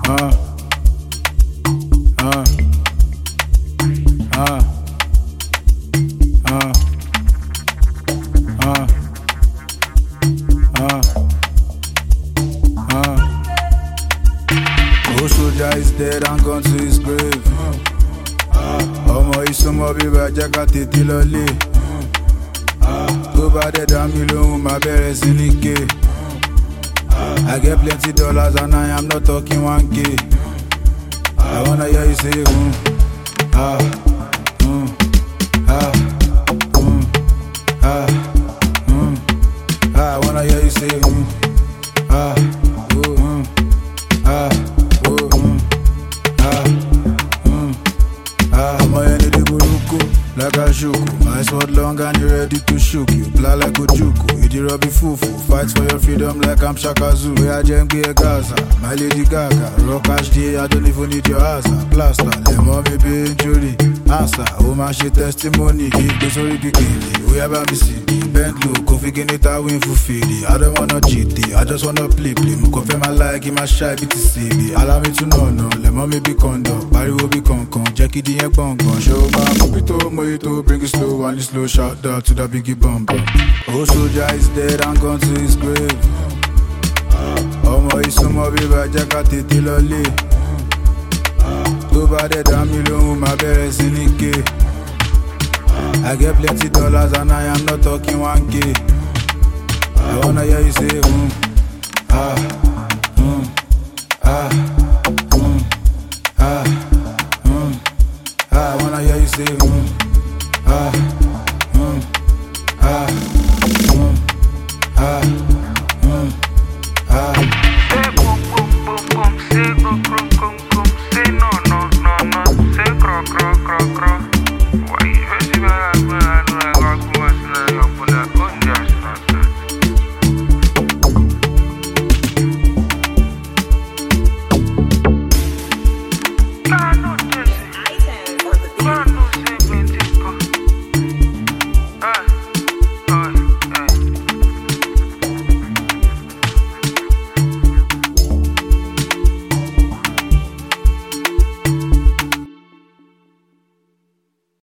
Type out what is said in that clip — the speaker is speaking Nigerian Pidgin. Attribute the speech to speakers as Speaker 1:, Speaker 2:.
Speaker 1: uh, uh, uh, uh, Old soldier is dead and gone to his grave. Ọmọ ìsúnmọ́ bíbá jẹ́ ká tètè lọlé. Tó bá dẹ̀ dá mi lóhùn máa bẹ̀rẹ̀ sí ní ké. I get plenty dollars and I am not talking 1K. I wanna hear you say ah, ah, ah, I wanna hear you say ah, ah, I'm a energy buruku, like a shuku. My sword long and you ready to shook you. Blah like Ojuku, Idi Robbie Fufu. Fight for your freedom like I'm Shaka Zulu. We are Jembe Gaza, my Lady Gaga. Rock HD, I don't even need your answer. Plaster, let mommy be injury. Answer, oh my shit testimony. Keep this story bikini. We have a city. Bend low, Kofi Genita win for Fili. I don't wanna cheat, I just wanna play. Confirm my like in my shy BTCB. Allow me to know, let mommy be condo. Barry will be con. Jackie the egg bong. Show my Mopito, Mojito, bring it slow, and slow. Shout out to the biggie bumper. Oh, soldier is dead and gone to his grave. Ọmọ ìsúnmọ́ bíbá jẹ́ ká tètè lọlé. Tó bá dẹ̀ dá mi lóhùn máa bẹ̀rẹ̀ sí ní ké. I get plenty dollars and I am not talking 1K. I wanna hear you say ah.